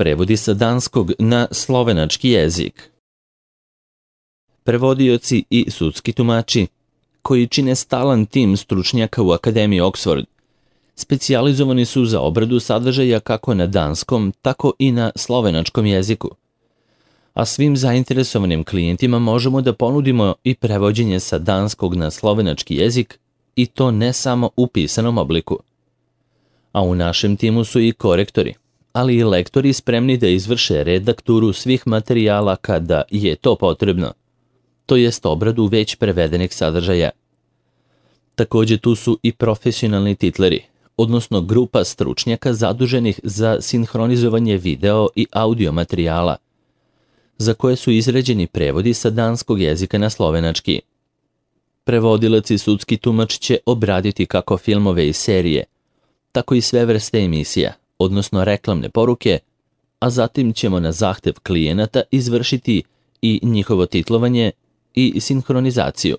prevodi sa danskog na slovenački jezik. Prevodioci i sudski tumači, koji čine stalan tim stručnjaka u Akademiji Oxford, specijalizovani su za obradu sadržaja kako na danskom, tako i na slovenačkom jeziku. A svim zainteresovanim klijentima možemo da ponudimo i prevođenje sa danskog na slovenački jezik, i to ne samo u pisanom obliku. A u našem timu su i korektori, ali i lektori spremni da izvrše redakturu svih materijala kada je to potrebno, to jest obradu već prevedenih sadržaja. Takođe tu su i profesionalni titleri, odnosno grupa stručnjaka zaduženih za sinhronizovanje video i audio materijala, za koje su izrađeni prevodi sa danskog jezika na slovenački. Prevodilac i sudski tumač će obraditi kako filmove i serije, tako i sve vrste emisija, odnosno reklamne poruke, a zatim ćemo na zahtev klijenata izvršiti i njihovo titlovanje i sinhronizaciju.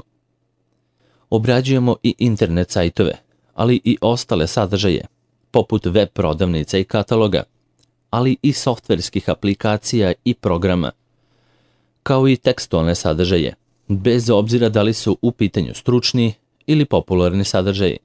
Obrađujemo i internet sajtove, ali i ostale sadržaje, poput web prodavnica i kataloga, ali i softverskih aplikacija i programa, kao i tekstualne sadržaje, bez obzira da li su u pitanju stručni ili popularni sadržaji.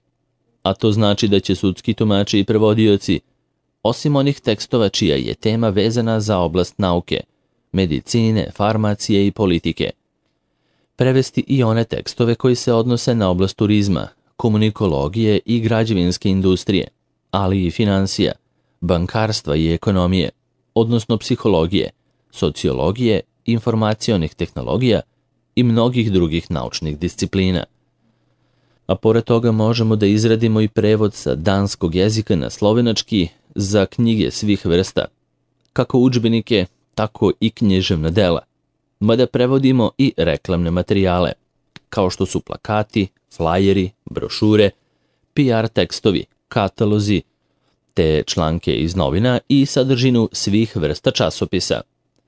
A to znači da će sudski tumači i prevodioci, osim onih tekstova čija je tema vezana za oblast nauke, medicine, farmacije i politike, prevesti i one tekstove koji se odnose na oblast turizma, komunikologije i građevinske industrije, ali i finansija, bankarstva i ekonomije, odnosno psihologije, sociologije, informacionih tehnologija i mnogih drugih naučnih disciplina. A pored toga možemo da izradimo i prevod sa danskog jezika na slovenački za knjige svih vrsta, kako udžbenike, tako i književna dela, mada prevodimo i reklamne materijale, kao što su plakati, flajeri, brošure, PR tekstovi, katalozi, te članke iz novina i sadržinu svih vrsta časopisa.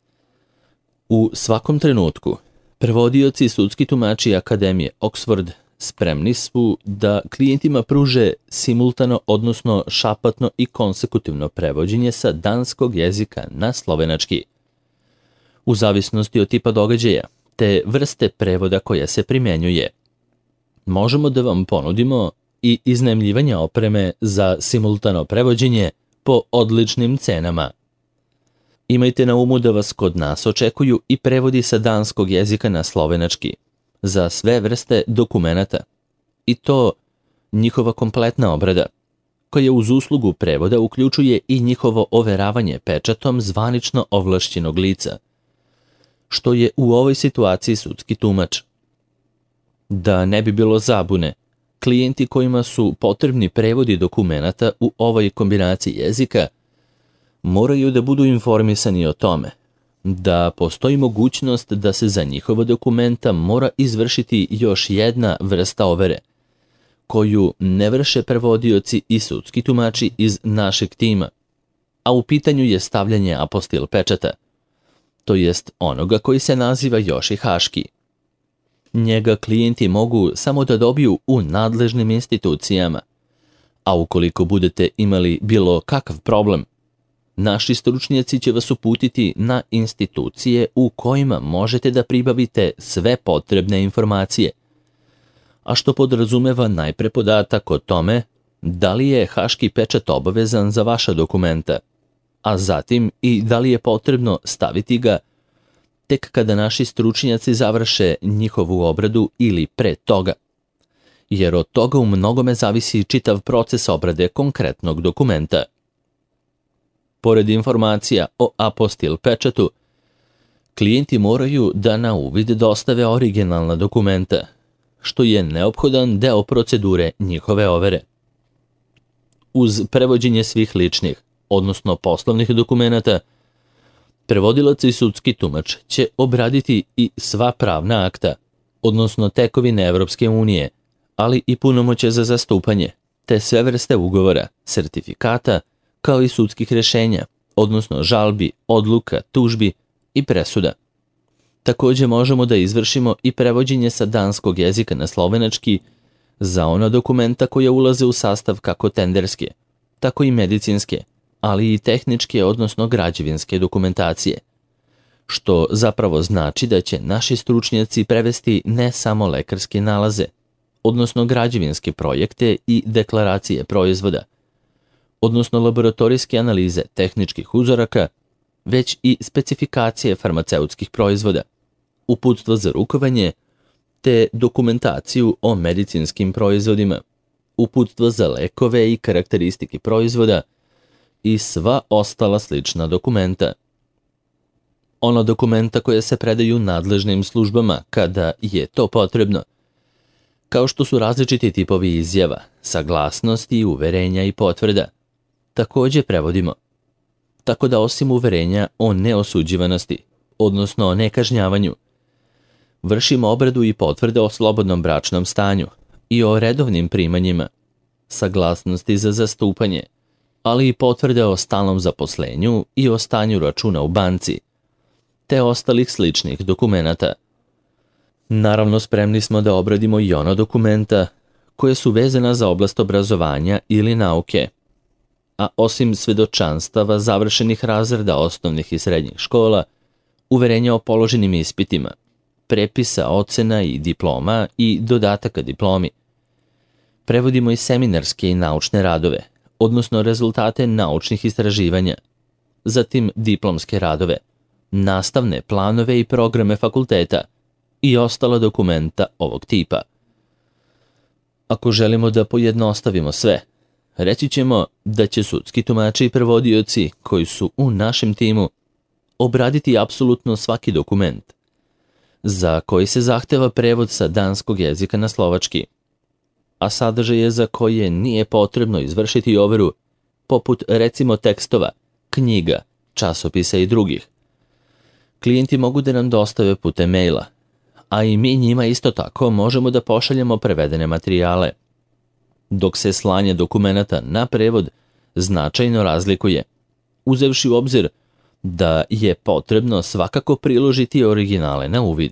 U svakom trenutku, prevodioci i sudski tumači Akademije Oxford spremni su da klijentima pruže simultano, odnosno šapatno i konsekutivno prevođenje sa danskog jezika na slovenački. U zavisnosti od tipa događaja te vrste prevoda koja se primjenjuje, možemo da vam ponudimo i iznajmljivanje opreme za simultano prevođenje po odličnim cenama. Imajte na umu da vas kod nas očekuju i prevodi sa danskog jezika na slovenački za sve vrste dokumenata, i to njihova kompletna obrada, koja uz uslugu prevoda uključuje i njihovo overavanje pečatom zvanično ovlašćenog lica, što je u ovoj situaciji sudski tumač. Da ne bi bilo zabune, klijenti kojima su potrebni prevodi dokumenata u ovoj kombinaciji jezika moraju da budu informisani o tome da postoji mogućnost da se za njihova dokumenta mora izvršiti još jedna vrsta overe, koju ne vrše prevodioci i sudski tumači iz našeg tima, a u pitanju je stavljanje apostil pečata, to jest onoga koji se naziva još i haški. Njega klijenti mogu samo da dobiju u nadležnim institucijama, a ukoliko budete imali bilo kakav problem, naši stručnjaci će vas uputiti na institucije u kojima možete da pribavite sve potrebne informacije, a što podrazumeva najpre podatak o tome da li je haški pečat obavezan za vaša dokumenta, a zatim i da li je potrebno staviti ga tek kada naši stručnjaci završe njihovu obradu ili pre toga, jer od toga u mnogome zavisi čitav proces obrade konkretnog dokumenta. Pored informacija o apostil pečatu, klijenti moraju da na uvid dostave originalna dokumenta, što je neophodan deo procedure njihove overe. Uz prevođenje svih ličnih, odnosno poslovnih dokumenata, prevodilac i sudski tumač će obraditi i sva pravna akta, odnosno tekovine Evropske unije, ali i punomoćje za zastupanje, te sve vrste ugovora, sertifikata, kao i sudskih rešenja, odnosno žalbi, odluka, tužbi i presuda. Takođe možemo da izvršimo i prevođenje sa danskog jezika na slovenački za ona dokumenta koja ulaze u sastav kako tenderske, tako i medicinske, ali i tehničke, odnosno građevinske dokumentacije, što zapravo znači da će naši stručnjaci prevesti ne samo lekarske nalaze, odnosno građevinske projekte i deklaracije proizvoda, odnosno laboratorijske analize tehničkih uzoraka, već i specifikacije farmaceutskih proizvoda, uputstvo za rukovanje, te dokumentaciju o medicinskim proizvodima, uputstvo za lekove i karakteristike proizvoda i sva ostala slična dokumenta. Ona dokumenta koja se predaju nadležnim službama kada je to potrebno, kao što su različiti tipovi izjava, saglasnosti, uverenja i potvrda, takođe prevodimo. Tako da osim uverenja o neosuđivanosti, odnosno o nekažnjavanju, vršimo obradu i potvrde o slobodnom bračnom stanju i o redovnim primanjima, saglasnosti za zastupanje, ali i potvrde o stalnom zaposlenju i o stanju računa u banci, te ostalih sličnih dokumenata. Naravno, spremni smo da obradimo i ona dokumenta koje su vezana za oblast obrazovanja ili nauke, a osim svedočanstava završenih razreda osnovnih i srednjih škola, uverenja o položenim ispitima, prepisa, ocena i diploma i dodataka diplomi. Prevodimo i seminarske i naučne radove, odnosno rezultate naučnih istraživanja, zatim diplomske radove, nastavne planove i programe fakulteta i ostala dokumenta ovog tipa. Ako želimo da pojednostavimo sve, reći ćemo da će sudski tumači i prevodioci koji su u našem timu obraditi apsolutno svaki dokument za koji se zahteva prevod sa danskog jezika na slovački, a sadržaje za koje nije potrebno izvršiti overu, poput recimo tekstova, knjiga, časopisa i drugih. Klijenti mogu da nam dostave putem maila, a i mi njima isto tako možemo da pošaljemo prevedene materijale, dok se slanje dokumenata na prevod značajno razlikuje, uzevši u obzir da je potrebno svakako priložiti originale na uvid.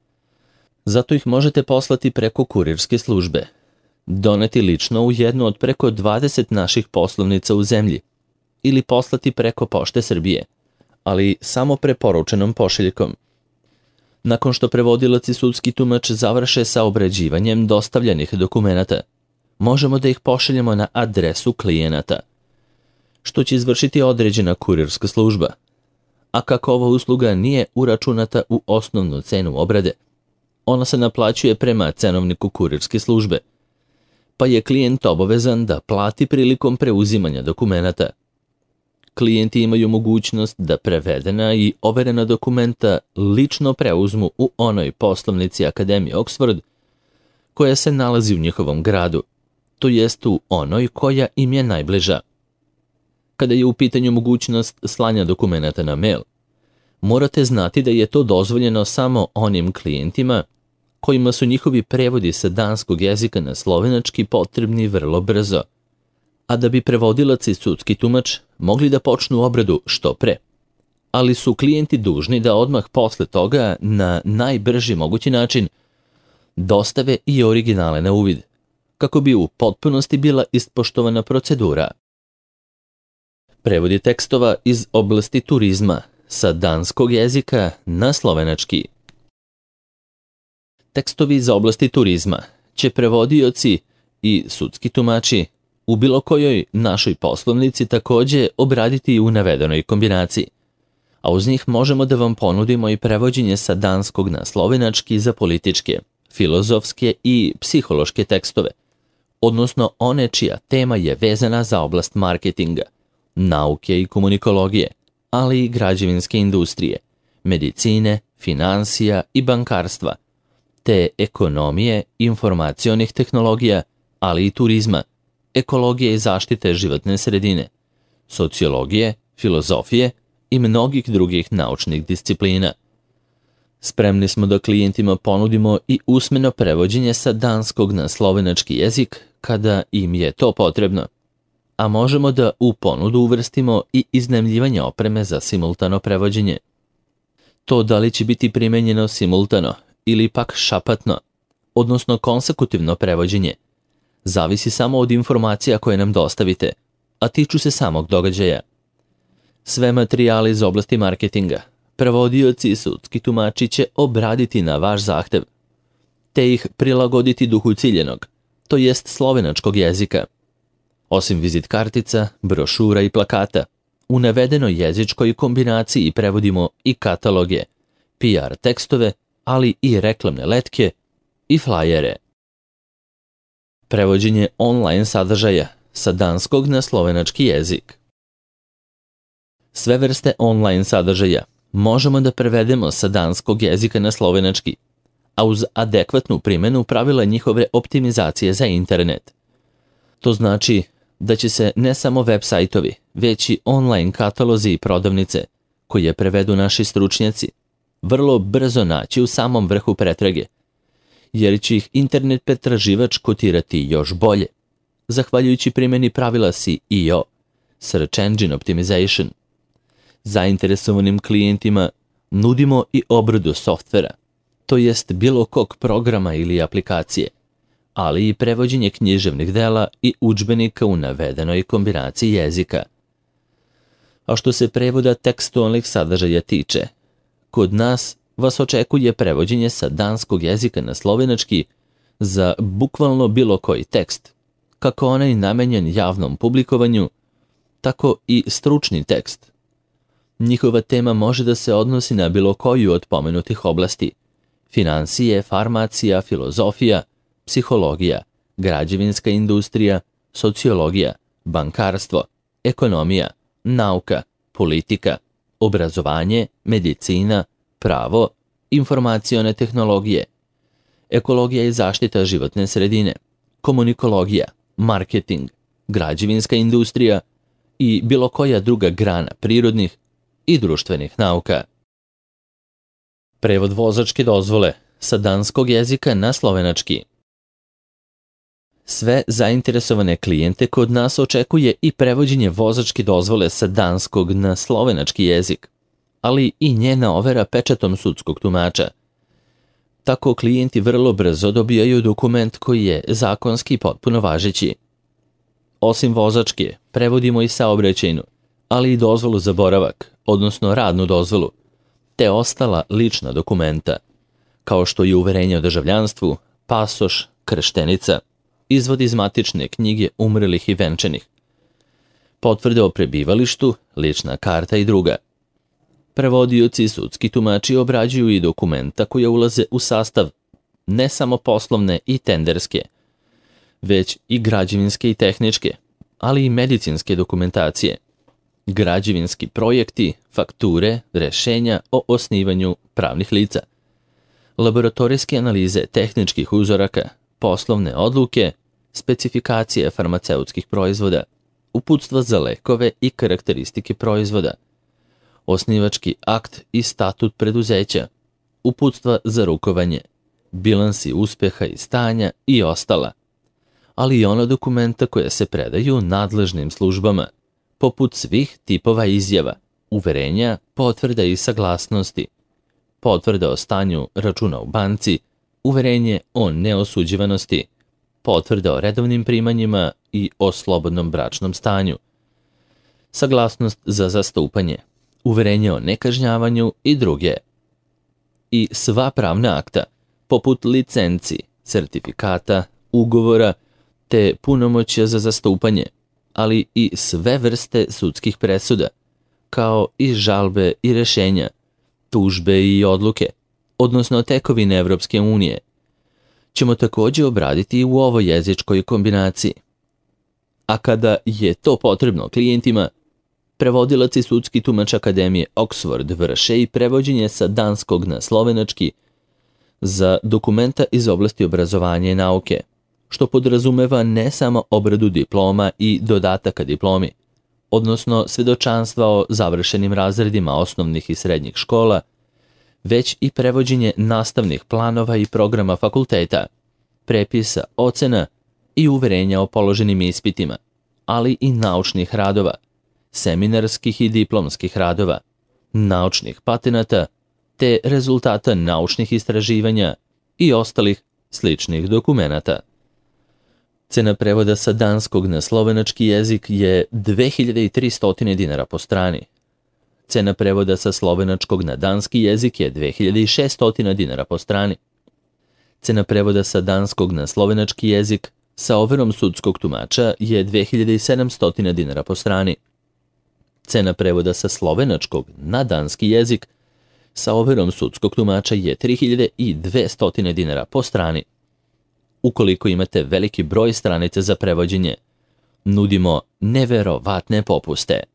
Zato ih možete poslati preko kurirske službe, doneti lično u jednu od preko 20 naših poslovnica u zemlji ili poslati preko Pošte Srbije, ali samo preporučenom pošiljkom. Nakon što prevodilac i sudski tumač završe sa obrađivanjem dostavljenih dokumenata, možemo da ih pošaljemo na adresu klijenata, što će izvršiti određena kurirska služba. A kako ova usluga nije uračunata u osnovnu cenu obrade, ona se naplaćuje prema cenovniku kurirske službe, pa je klijent obavezan da plati prilikom preuzimanja dokumenata. Klijenti imaju mogućnost da prevedena i overena dokumenta lično preuzmu u onoj poslovnici Akademije Oxford koja se nalazi u njihovom gradu, to jest u onoj koja im je najbliža. Kada je u pitanju mogućnost slanja dokumenata na mail, morate znati da je to dozvoljeno samo onim klijentima kojima su njihovi prevodi sa danskog jezika na slovenački potrebni vrlo brzo, a da bi prevodilac i sudski tumač mogli da počnu obradu što pre. Ali su klijenti dužni da odmah posle toga na najbrži mogući način dostave i originale na uvid, kako bi u potpunosti bila ispoštovana procedura. Prevodi tekstova iz oblasti turizma sa danskog jezika na slovenački. Tekstovi iz oblasti turizma će prevodioci i sudski tumači u bilo kojoj našoj poslovnici takođe obraditi u navedenoj kombinaciji, a uz njih možemo da vam ponudimo i prevođenje sa danskog na slovenački za političke, filozofske i psihološke tekstove, odnosno one čija tema je vezana za oblast marketinga, nauke i komunikologije, ali i građevinske industrije, medicine, finansija i bankarstva, te ekonomije, informacionih tehnologija, ali i turizma, ekologije i zaštite životne sredine, sociologije, filozofije i mnogih drugih naučnih disciplina. Spremni smo da klijentima ponudimo i usmeno prevođenje sa danskog na slovenački jezik kada im je to potrebno, a možemo da u ponudu uvrstimo i iznajmljivanje opreme za simultano prevođenje. To da li će biti primenjeno simultano ili pak šapatno, odnosno konsekutivno prevođenje, zavisi samo od informacija koje nam dostavite, a tiču se samog događaja. Sve materijale iz oblasti marketinga prevodioci i sudski tumači će obraditi na vaš zahtev, te ih prilagoditi duhu ciljenog, to jest slovenačkog jezika. Osim vizit kartica, brošura i plakata, u navedenoj jezičkoj kombinaciji prevodimo i kataloge, PR tekstove, ali i reklamne letke i flajere. Prevođenje online sadržaja sa danskog na slovenački jezik. Sve vrste online sadržaja možemo da prevedemo sa danskog jezika na slovenački, a uz adekvatnu primjenu pravila njihove optimizacije za internet. To znači da će se ne samo web sajtovi, već i online katalozi i prodavnice, koje prevedu naši stručnjaci, vrlo brzo naći u samom vrhu pretrage, jer će ih internet pretraživač kotirati još bolje, zahvaljujući primjeni pravila SEO, Search Engine Optimization. Zainteresovanim klijentima nudimo i obradu softvera, to jest bilo kog programa ili aplikacije, ali i prevođenje književnih dela i udžbenika u navedenoj kombinaciji jezika. A što se prevoda tekstualnih sadržaja tiče, kod nas vas očekuje prevođenje sa danskog jezika na slovenački za bukvalno bilo koji tekst, kako onaj namenjen javnom publikovanju, tako i stručni tekst. Njihova tema može da se odnosi na bilo koju od pomenutih oblasti: finansije, farmacija, filozofija, psihologija, građevinska industrija, sociologija, bankarstvo, ekonomija, nauka, politika, obrazovanje, medicina, pravo, informacione tehnologije, ekologija i zaštita životne sredine, komunikologija, marketing, građevinska industrija i bilo koja druga grana prirodnih i društvenih nauka. Prevod vozačke dozvole sa danskog jezika na slovenački. Sve zainteresovane klijente kod nas očekuje i prevođenje vozačke dozvole sa danskog na slovenački jezik, ali i njena overa pečatom sudskog tumača. Tako klijenti vrlo brzo dobijaju dokument koji je zakonski potpuno važeći. Osim vozačke, prevodimo i saobraćajnu, ali i dozvolu za boravak, odnosno radnu dozvolu, te ostala lična dokumenta, kao što je uverenje o državljanstvu, pasoš, krštenica, izvod iz matične knjige umrlih i venčanih, potvrde o prebivalištu, lična karta i druga. Prevodioci i sudski tumači obrađuju i dokumenta koja ulaze u sastav ne samo poslovne i tenderske, već i građevinske i tehničke, ali i medicinske dokumentacije, građevinski projekti, fakture, rešenja o osnivanju pravnih lica, laboratorijske analize tehničkih uzoraka, poslovne odluke, specifikacije farmaceutskih proizvoda, uputstva za lekove i karakteristike proizvoda, osnivački akt i statut preduzeća, uputstva za rukovanje, bilansi uspeha i stanja i ostala, ali i ona dokumenta koja se predaju nadležnim službama, poput svih tipova izjava, uverenja, potvrda i saglasnosti, potvrda o stanju računa u banci, uverenje o neosuđivanosti, potvrda o redovnim primanjima i o slobodnom bračnom stanju, saglasnost za zastupanje, uverenje o nekažnjavanju i druge. I sva pravna akta, poput licenci, sertifikata, ugovora, te punomoćja za zastupanje, ali i sve vrste sudskih presuda, kao i žalbe i rešenja, tužbe i odluke, odnosno tekovine Evropske unije, ćemo također obraditi u ovoj jezičkoj kombinaciji. A kada je to potrebno klijentima, prevodilac i sudski tumač Akademije Oxford vrše i prevođenje sa danskog na slovenački za dokumenta iz oblasti obrazovanja i nauke, što podrazumeva ne samo obradu diploma i dodataka diplomi, odnosno svedočanstva o završenim razredima osnovnih i srednjih škola, već i prevođenje nastavnih planova i programa fakulteta, prepisa, ocena i uverenja o položenim ispitima, ali i naučnih radova, seminarskih i diplomskih radova, naučnih patenata, te rezultata naučnih istraživanja i ostalih sličnih dokumenata. Cena prevoda sa danskog na slovenački jezik je 2300 dinara po strani, Cena prevoda sa slovenačkog na danski jezik je 2600 dinara po strani. Cena prevoda sa danskog na slovenački jezik sa overom sudskog tumača je 2700 dinara po strani. Cena prevoda sa slovenačkog na danski jezik sa overom sudskog tumača je 3200 dinara po strani. Ukoliko imate veliki broj stranica za prevođenje, nudimo neverovatne popuste.